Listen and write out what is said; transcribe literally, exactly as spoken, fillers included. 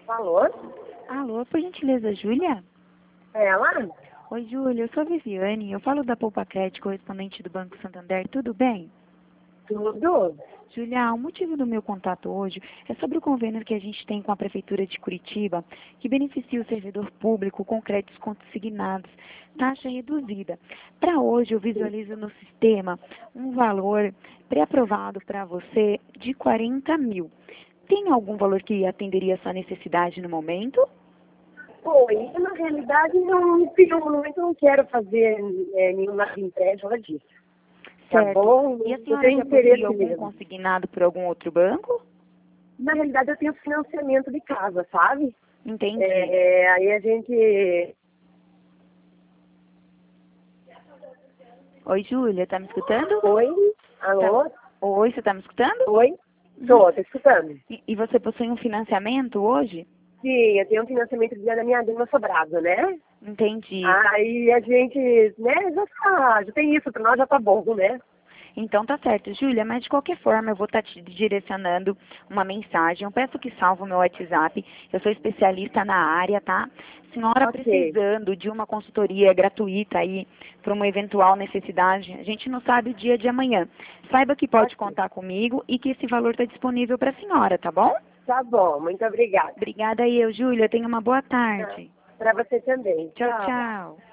Alô? Alô, por gentileza, Júlia? É ela? Oi, Júlia, eu sou a Viviane, eu falo da Poupa Crédito, correspondente do Banco Santander, tudo bem? Tudo? Júlia, o motivo do meu contato hoje é sobre o convênio que a gente tem com a Prefeitura de Curitiba, que beneficia o servidor público com créditos consignados, taxa reduzida. Para hoje, eu visualizo no sistema um valor pré-aprovado para você de quarenta mil. Tem algum valor que atenderia a sua necessidade no momento? Oi, na realidade não, no momento não quero fazer é, nenhuma empréstimo disso. Tá Certo. bom? E a Eu senhora tenho já interesse possui algum mesmo. consignado por algum outro banco? Na realidade eu tenho financiamento de casa, sabe? Entendi. É, aí a gente... Oi, Júlia, tá me escutando? Oi? Alô? Tá. Oi, você tá me escutando? Oi? Uhum. Tô, tô escutando. E, e você possui um financiamento hoje? Sim, eu tenho um financiamento da minha do meu sobrado, né? Entendi. Aí a gente, né, já tá, já tem isso, pra nós já tá bom, né? Então tá certo, Júlia, mas de qualquer forma eu vou estar te direcionando uma mensagem. Eu peço que salve o meu WhatsApp. Eu sou especialista na área, tá? Senhora Ok. precisando de uma consultoria gratuita aí para uma eventual necessidade, a gente não sabe o dia de amanhã. Saiba que pode Ok. contar comigo e que esse valor está disponível para a senhora, tá bom? Tá bom, muito obrigada. Obrigada aí, eu, Júlia. Tenha uma boa tarde. Para você também. Tchau, Tchau. tchau.